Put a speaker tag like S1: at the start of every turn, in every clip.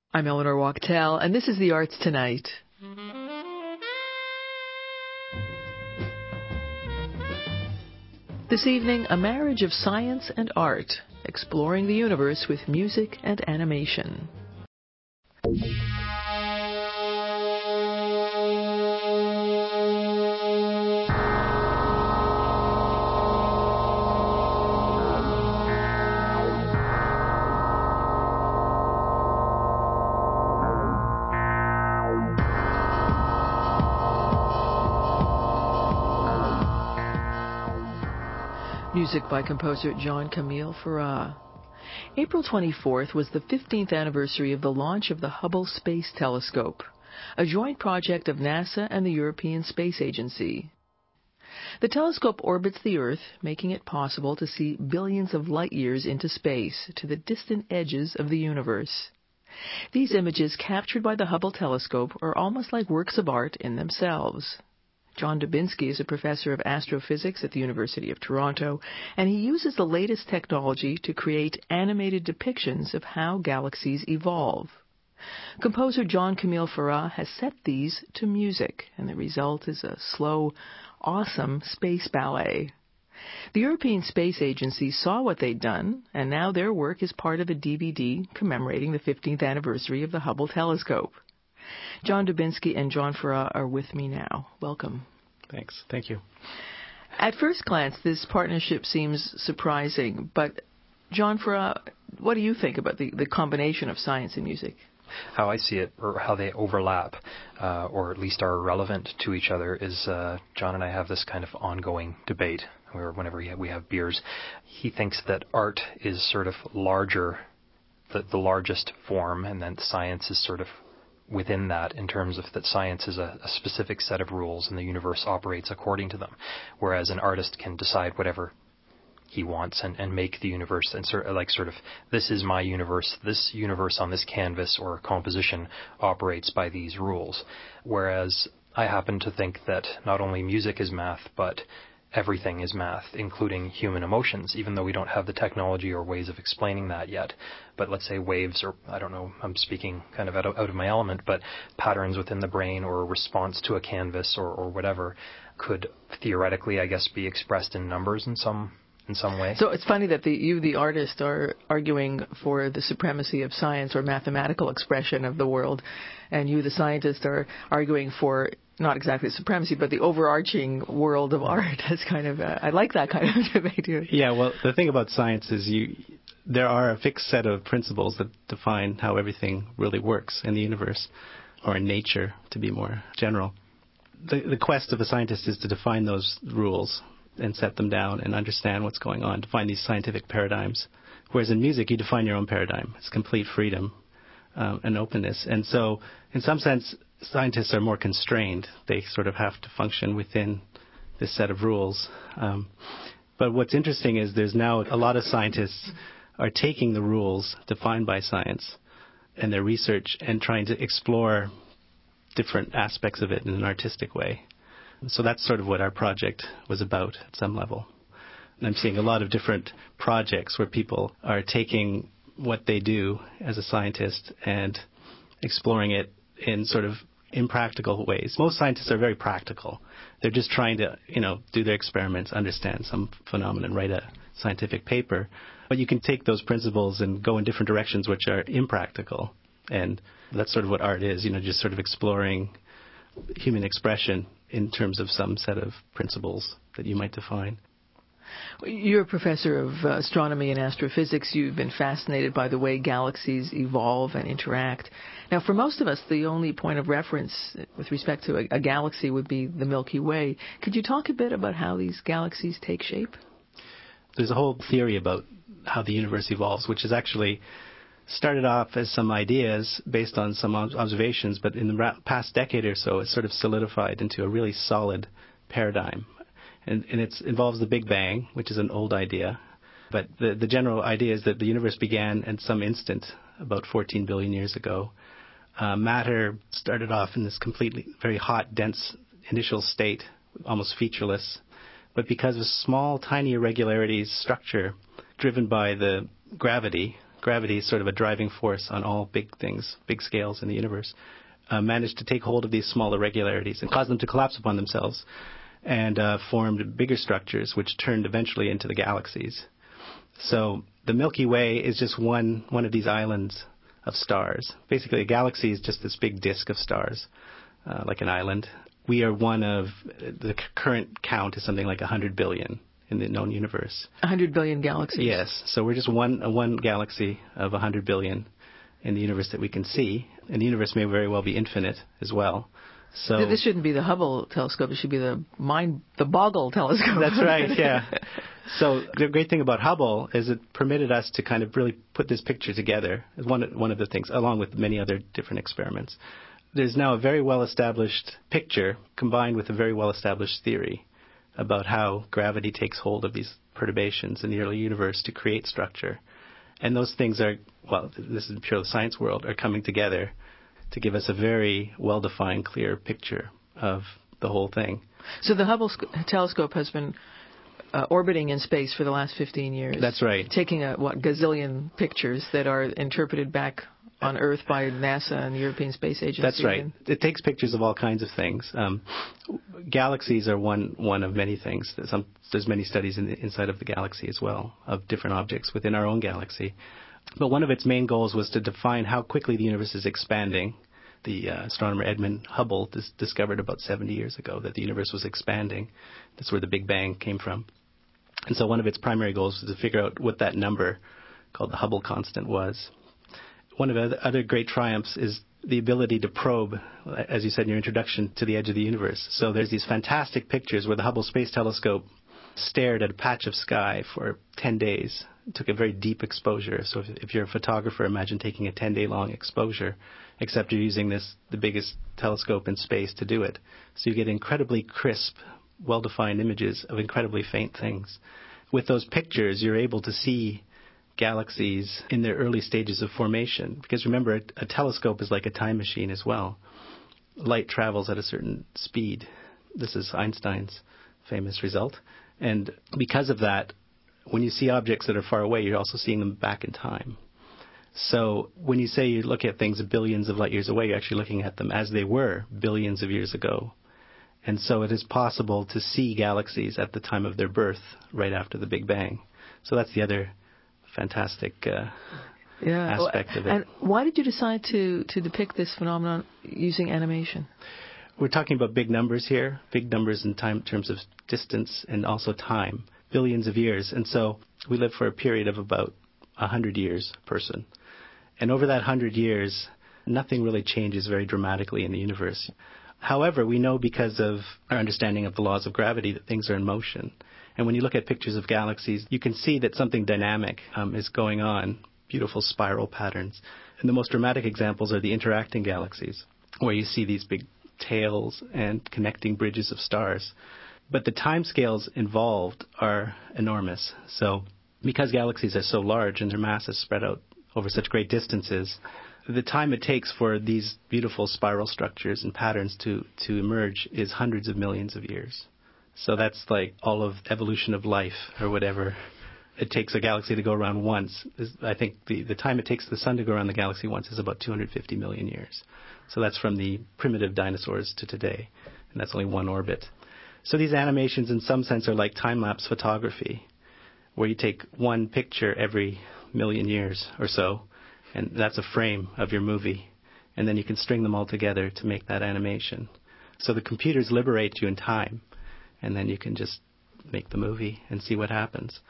S1: I'm Eleanor Wachtel, and this is The Arts Tonight. This evening, a marriage of science and art, exploring the universe with music and animation. Music by composer Jean-Camille Ferrat. April 24th was the 15th anniversary of the launch of the Hubble Space Telescope, a joint project of NASA and the European Space Agency. The telescope orbits the Earth, making it possible to see billions of light years into space, to the distant edges of the universe. These images captured by the Hubble telescope are almost like works of art in themselves. John Dubinsky is a professor of astrophysics at the University of Toronto, and he uses the latest technology to create animated depictions of how galaxies evolve. Composer Jean-Camille Ferrat has set these to music, and the result is a slow, awesome space ballet. The European Space Agency saw what they'd done, and now their work is part of a DVD commemorating the 15th anniversary of the Hubble telescope. John Dubinsky and John Ferrat are with me now. Welcome.
S2: Thanks. Thank you.
S1: At first glance, this partnership seems surprising, but John Ferrat, what do you think about the combination of science and music?
S2: How I see it, or how they overlap, or at least are relevant to each other, is John and I have this kind of ongoing debate where whenever we have beers, he thinks that art is sort of larger, the largest form, and then science is sort of within that, in terms of that science is a specific set of rules and the universe operates according to them, whereas an artist can decide whatever he wants and make the universe and sort of this is my universe, this universe on this canvas or composition operates by these rules. Whereas I happen to think that not only music is math, but everything is math, including human emotions, even though we don't have the technology or ways of explaining that yet. But let's say waves, or I don't know, I'm speaking kind of out of my element, but patterns within the brain or a response to a canvas or whatever could theoretically, I guess, be expressed in numbers in some way.
S1: So it's funny that you, the artist, are arguing for the supremacy of science or mathematical expression of the world, and you, the scientist, are arguing for not exactly supremacy, but the overarching world of art. As kind of, I like that kind of debate.
S3: Yeah, well, the thing about science is there are a fixed set of principles that define how everything really works in the universe, or in nature, to be more general. The quest of a scientist is to define those rules and set them down and understand what's going on, define these scientific paradigms. Whereas in music, you define your own paradigm. It's complete freedom and openness. And so, in some sense, scientists are more constrained. They sort of have to function within this set of rules. But what's interesting is there's now a lot of scientists are taking the rules defined by science and their research and trying to explore different aspects of it in an artistic way. So that's sort of what our project was about at some level. And I'm seeing a lot of different projects where people are taking what they do as a scientist and exploring it in sort of impractical ways. Most scientists are very practical. They're just trying to, do their experiments, understand some phenomenon, write a scientific paper. But you can take those principles and go in different directions which are impractical. And that's sort of what art is, just sort of exploring human expression in terms of some set of principles that you might define.
S1: You're a professor of astronomy and astrophysics. You've been fascinated by the way galaxies evolve and interact. Now, for most of us, the only point of reference with respect to a galaxy would be the Milky Way. Could you talk a bit about how these galaxies take shape?
S3: There's a whole theory about how the universe evolves, which is actually started off as some ideas based on some observations, but in the past decade or so, it's sort of solidified into a really solid paradigm. And it involves the Big Bang, which is an old idea. But the general idea is that the universe began at some instant, about 14 billion years ago. Matter started off in this completely very hot, dense initial state, almost featureless. But because of small, tiny irregularities, structure, driven by the gravity, gravity is sort of a driving force on all big things, big scales in the universe, managed to take hold of these small irregularities and cause them to collapse upon themselves and formed bigger structures which turned eventually into the galaxies. So the Milky Way is just one of these islands of stars. Basically, a galaxy is just this big disk of stars, like an island. We are one of, the current count is something like 100 billion in the known universe.
S1: 100 billion galaxies.
S3: Yes. So we're just one galaxy of 100 billion in the universe that we can see. And the universe may very well be infinite as well. So
S1: this shouldn't be the Hubble telescope. It should be the Boggle telescope.
S3: That's right, yeah. So the great thing about Hubble is it permitted us to kind of really put this picture together. One of the things, along with many other different experiments. There's now a very well-established picture combined with a very well-established theory about how gravity takes hold of these perturbations in the early universe to create structure. And those things are, well, this is pure science world, are coming together to give us a very well-defined, clear picture of the whole thing.
S1: So the Hubble telescope has been orbiting in space for the last 15 years.
S3: That's right.
S1: Taking gazillion pictures that are interpreted back on Earth by NASA and the European Space Agency.
S3: That's right. It takes pictures of all kinds of things. Galaxies are one of many things. There's many studies inside of the galaxy as well of different objects within our own galaxy. But one of its main goals was to define how quickly the universe is expanding. The astronomer Edmund Hubble discovered about 70 years ago that the universe was expanding. That's where the Big Bang came from. And so one of its primary goals was to figure out what that number, called the Hubble constant, was. One of the other great triumphs is the ability to probe, as you said in your introduction, to the edge of the universe. So there's these fantastic pictures where the Hubble Space Telescope stared at a patch of sky for 10 days. It took a very deep exposure. So if you're a photographer, imagine taking a 10-day-long exposure, except you're using the biggest telescope in space to do it. So you get incredibly crisp, well-defined images of incredibly faint things. With those pictures, you're able to see galaxies in their early stages of formation. Because remember, a telescope is like a time machine as well. Light travels at a certain speed. This is Einstein's famous result. And because of that, when you see objects that are far away, you're also seeing them back in time. So when you say you look at things billions of light years away, you're actually looking at them as they were billions of years ago. And so it is possible to see galaxies at the time of their birth, right after the Big Bang. So that's the other fantastic aspect of it.
S1: And why did you decide to depict this phenomenon using animation?
S3: We're talking about big numbers here, big numbers in time, terms of distance and also time, billions of years. And so we live for a period of about 100 years a person. And over that 100 years, nothing really changes very dramatically in the universe. However, we know because of our understanding of the laws of gravity that things are in motion. And when you look at pictures of galaxies, you can see that something dynamic is going on, beautiful spiral patterns. And the most dramatic examples are the interacting galaxies, where you see these big tails and connecting bridges of stars. But the timescales involved are enormous. So because galaxies are so large and their mass is spread out over such great distances, the time it takes for these beautiful spiral structures and patterns to emerge is hundreds of millions of years. So that's like all of evolution of life or whatever. It takes a galaxy to go around once. I think the time it takes the sun to go around the galaxy once is about 250 million years. So that's from the primitive dinosaurs to today. And that's only one orbit. So these animations in some sense are like time-lapse photography, where you take one picture every million years or so, and that's a frame of your movie. And then you can string them all together to make that animation. So the computers liberate you in time. And then you can just make the movie and see what happens.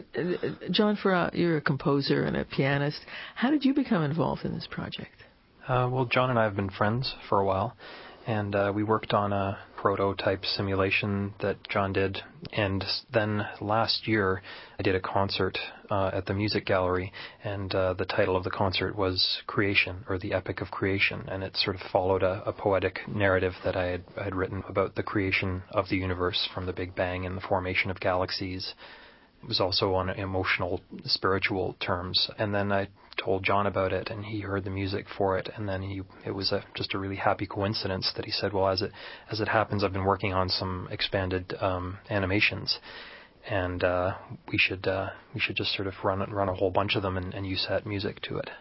S1: John Farrar, you're a composer and a pianist. How did you become involved in this project?
S2: Well, John and I have been friends for a while, and we worked on a prototype simulation that John did. And then last year, I did a concert at the Music Gallery, and the title of the concert was Creation, or The Epic of Creation, and it sort of followed a poetic narrative that I had written about the creation of the universe from the Big Bang and the formation of galaxies. It was also on emotional, spiritual terms. And then I told John about it, and he heard the music for it, and then it was just a really happy coincidence that he said, well, as it happens, I've been working on some expanded animations. and we should just sort of run a whole bunch of them and use that music to it.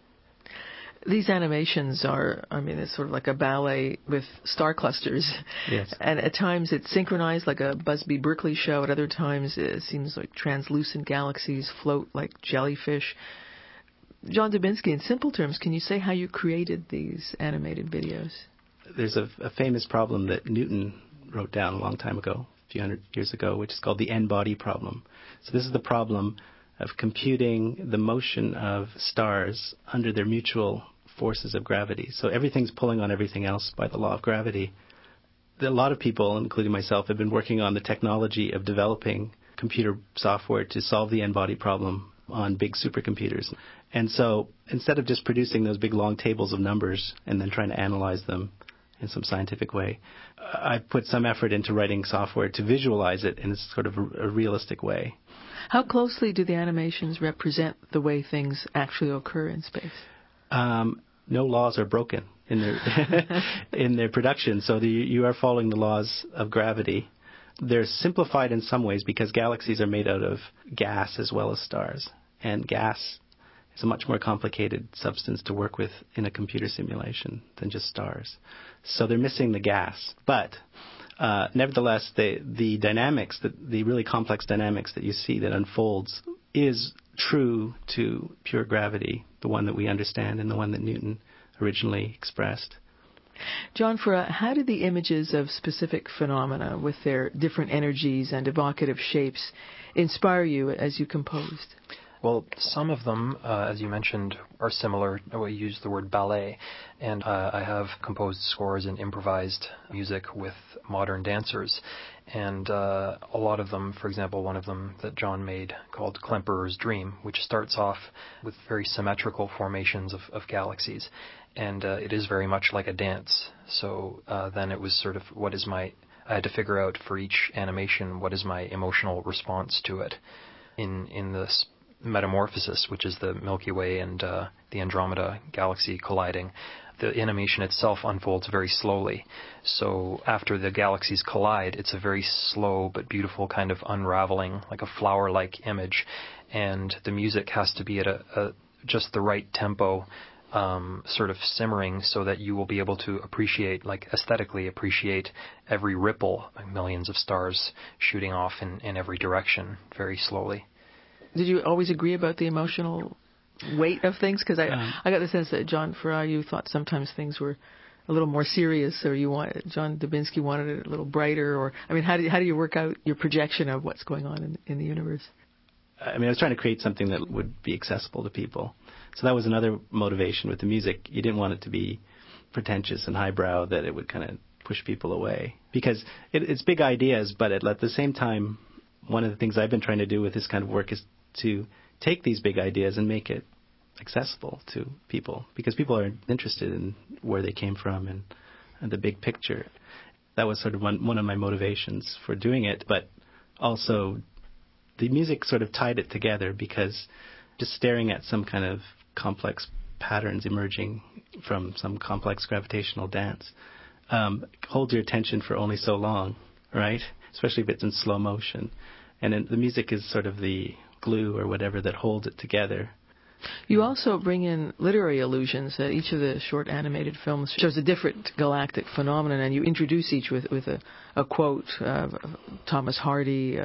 S1: These animations are, I mean, it's sort of like a ballet with star clusters.
S3: Yes.
S1: And at times it's synchronized like a Busby Berkeley show. At other times it seems like translucent galaxies float like jellyfish. John Dubinsky, in simple terms, can you say how you created these animated videos?
S3: There's a famous problem that Newton wrote down a long time ago, a few hundred years ago, which is called the n-body problem. So this is the problem of computing the motion of stars under their mutual forces of gravity. So everything's pulling on everything else by the law of gravity. A lot of people, including myself, have been working on the technology of developing computer software to solve the n-body problem on big supercomputers. And so instead of just producing those big long tables of numbers and then trying to analyze them in some scientific way, I put some effort into writing software to visualize it in sort of a realistic way.
S1: How closely do the animations represent the way things actually occur in space?
S3: No laws are broken in their in their production, so you are following the laws of gravity. They're simplified in some ways because galaxies are made out of gas as well as stars, and gas is a much more complicated substance to work with in a computer simulation than just stars. So they're missing the gas, but nevertheless, the dynamics, the really complex dynamics that you see that unfolds is true to pure gravity, the one that we understand and the one that Newton originally expressed.
S1: John, how did the images of specific phenomena with their different energies and evocative shapes inspire you as you composed?
S2: Well, some of them, as you mentioned, are similar. We use the word ballet, and I have composed scores and improvised music with modern dancers. And a lot of them, for example, one of them that John made called Klemperer's Dream, which starts off with very symmetrical formations of galaxies. And it is very much like a dance. So then it was sort of, I had to figure out for each animation, what is my emotional response to it in this metamorphosis, which is the Milky Way and the Andromeda galaxy colliding. The animation itself unfolds very slowly. So after the galaxies collide, it's a very slow but beautiful kind of unraveling, like a flower-like image. And the music has to be at just the right tempo, sort of simmering, so that you will be able to appreciate, like aesthetically appreciate every ripple, like millions of stars shooting off in every direction very slowly.
S1: Did you always agree about the emotional weight of things? Because I got the sense that John Farrar, you thought sometimes things were a little more serious, or John Dubinsky wanted it a little brighter, or I mean, how do you work out your projection of what's going on in the universe?
S3: I mean, I was trying to create something that would be accessible to people. So that was another motivation with the music. You didn't want it to be pretentious and highbrow, that it would kind of push people away. Because it's big ideas, but at the same time, one of the things I've been trying to do with this kind of work is to take these big ideas and make it accessible to people, because people are interested in where they came from and the big picture. That was sort of one of my motivations for doing it, but also the music sort of tied it together, because just staring at some kind of complex patterns emerging from some complex gravitational dance holds your attention for only so long, right? Especially if it's in slow motion. And then the music is sort of the glue or whatever that holds it together.
S1: You also bring in literary allusions. Each of the short animated films shows a different galactic phenomenon, and you introduce each with a quote. Thomas Hardy,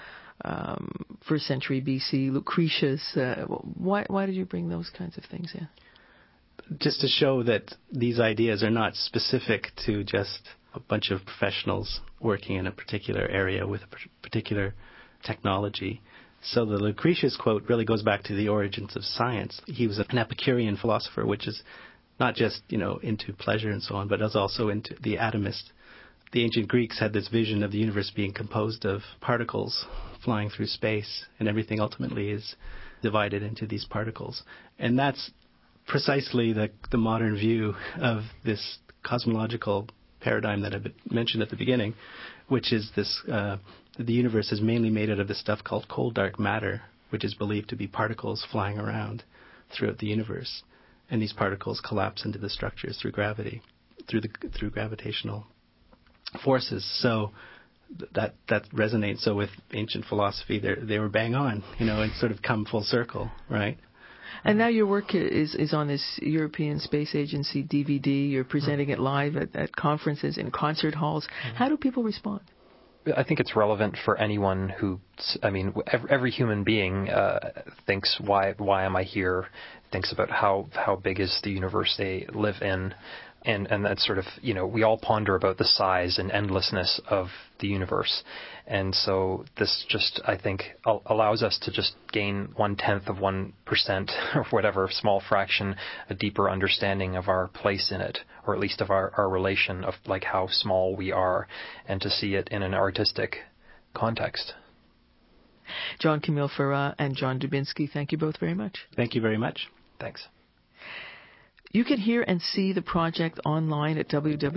S1: 1st century BC, Lucretius. Why did you bring those kinds of things in?
S3: Just to show that these ideas are not specific to just a bunch of professionals working in a particular area with a particular technology. So the Lucretius quote really goes back to the origins of science. He was an Epicurean philosopher, which is not just, into pleasure and so on, but is also into the atomist. The ancient Greeks had this vision of the universe being composed of particles flying through space, and everything ultimately is divided into these particles. And that's precisely the modern view of this cosmological paradigm that I mentioned at the beginning, which is this the universe is mainly made out of this stuff called cold dark matter, which is believed to be particles flying around throughout the universe, and these particles collapse into the structures through gravity, through gravitational forces. So that resonates so with ancient philosophy. They were bang on, and sort of come full circle, right?
S1: And now your work is on this European Space Agency DVD. You're presenting it live at conferences, in concert halls. How do people respond?
S2: I think it's relevant for anyone who, every human being thinks, why am I here? Thinks about how big is the universe they live in. And that's sort of, we all ponder about the size and endlessness of the universe. And so this just, I think, allows us to just gain 0.1% or whatever small fraction, a deeper understanding of our place in it, or at least of our relation of like how small we are, and to see it in an artistic context.
S1: John Camille Farah and John Dubinsky, thank you both very much.
S3: Thank you very much.
S2: Thanks.
S1: You can hear and see the project online at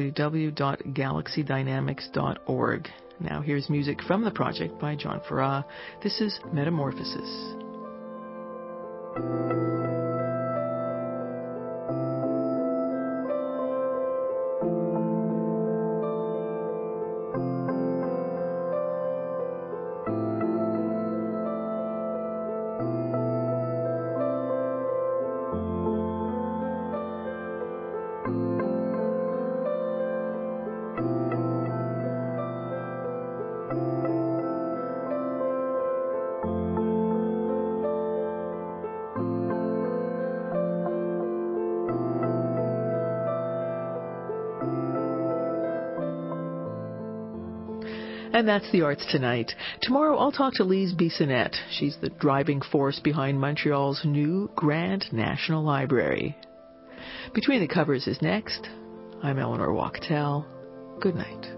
S1: www.galaxydynamics.org. Now here's music from the project by John Farah. This is Metamorphosis. And that's the arts tonight. Tomorrow I'll talk to Lise Bissonnette. She's the driving force behind Montreal's new Grand National Library. Between the Covers is next. I'm Eleanor Wachtel. Good night.